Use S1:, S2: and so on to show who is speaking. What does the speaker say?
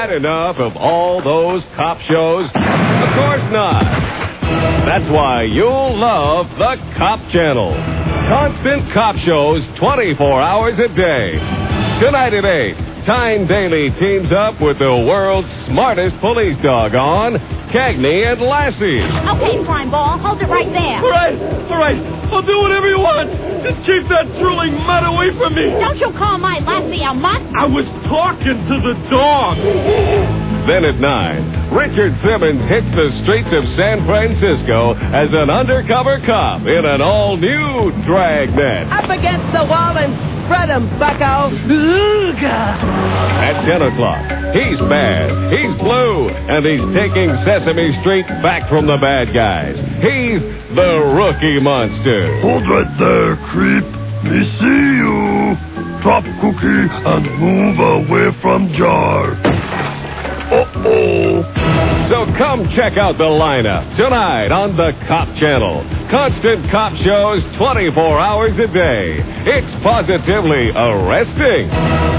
S1: had enough of all those cop shows? Of course not. That's why you'll love the Cop Channel. Constant cop shows 24 hours a day. Tonight at 8, Tyne Daly teams up with the world's smartest police dog on Cagney and Lassie.
S2: Okay, Prime Ball, hold it right there.
S3: All right. I'll do whatever you want. Just keep that drooling mutt away from me.
S2: Don't you call my Lassie a mutt?
S3: I was talking to the dog.
S1: Then at 9, Richard Simmons hits the streets of San Francisco as an undercover cop in an all-new Dragnet.
S4: Up against the wall and spread 'em, bucko.
S1: At 10 o'clock, he's bad, he's blue, and he's taking Sesame Street back from the bad guys. He's the Rookie Monster.
S5: Hold right there, creep. Me see you. Drop cookie and move away from jar. Uh-oh.
S1: So come check out the lineup tonight on the Cop Channel. Constant cop shows 24 hours a day. It's positively arresting.